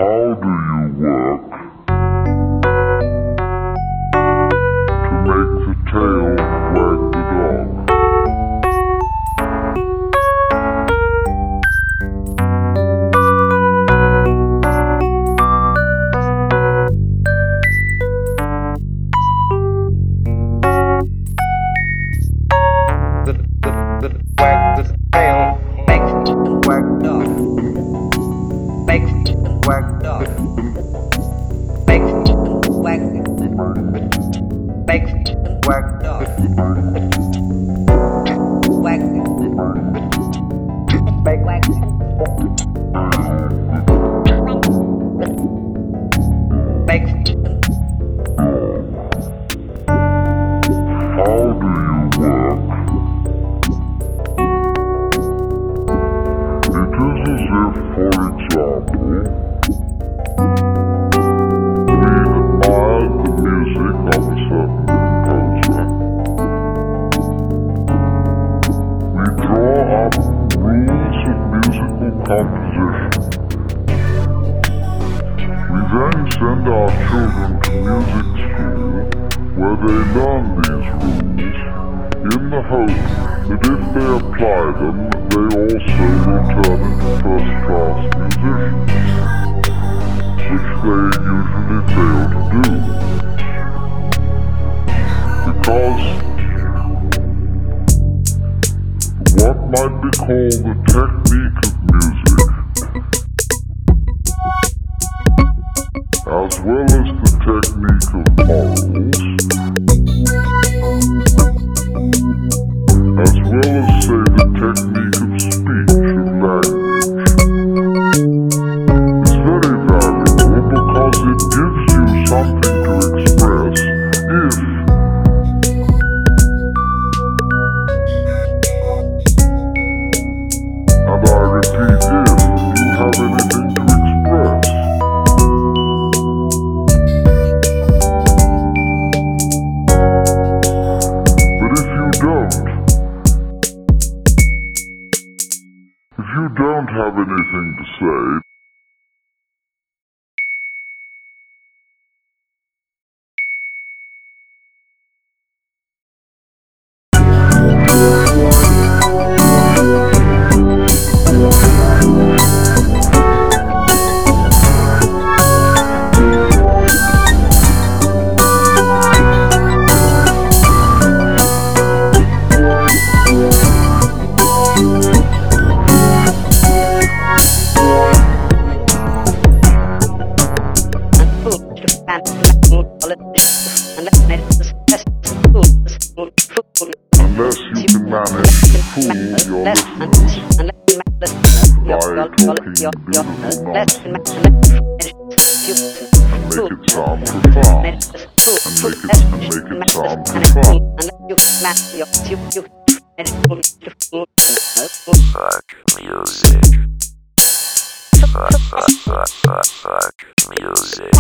How do you work to make the tail wag the dog? Wag the tail, makes it wag dog. Makes it wag dog. Makes it wag. Makes it wag dog. Wag. Make wag. Makes it. How do you work? It is as if, for example, we admired the music of a certain composer. We draw up rules of musical composition. We then send our children to music school, where they learn these rules, in the hope that if they apply them, they also will turn into first-class musicians, which they usually fail to do. Because what might be called the technique of music, as well as the technique of morals, as well as, say, the technique of speech, of language, is very valuable because it gives you something to express if, and I repeat, if you have anything to express. But if you don't have anything to say, unless you can manage to fool your listeners by talking beautiful nonsense and make it sound profound and make it sound profound. Fuck music. Fuck music.